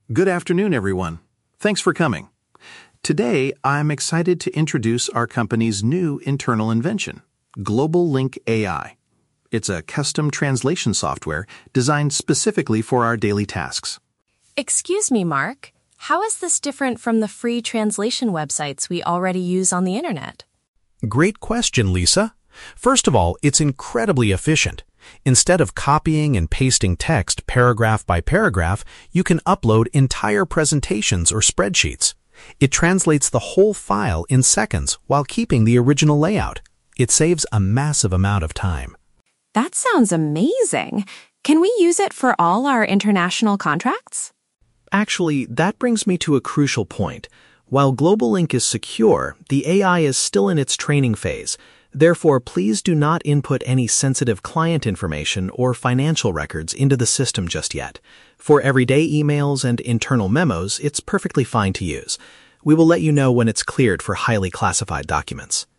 Good afternoon, everyone. Thanks for coming. Today, I'm excited to introduce our company's new internal invention, Global Link AI. It's a custom translation software designed specifically for our daily tasks. Excuse me, Mark. How is this different from the free translation websites we already use on the internet? Great question, Lisa. First of all, it's incredibly efficient. Instead of copying and pasting text paragraph by paragraph, you can upload entire presentations or spreadsheets. It translates the whole file in seconds while keeping the original layout. It saves a massive amount of time. That sounds amazing. Can we use it for all our international contracts? Actually, that brings me to a crucial point. While Global Link is secure, the AI is still in its training phase. Therefore, please do not input any sensitive client information or financial records into the system just yet. For everyday emails and internal memos, it's perfectly fine to use. We will let you know when it's cleared for highly classified documents.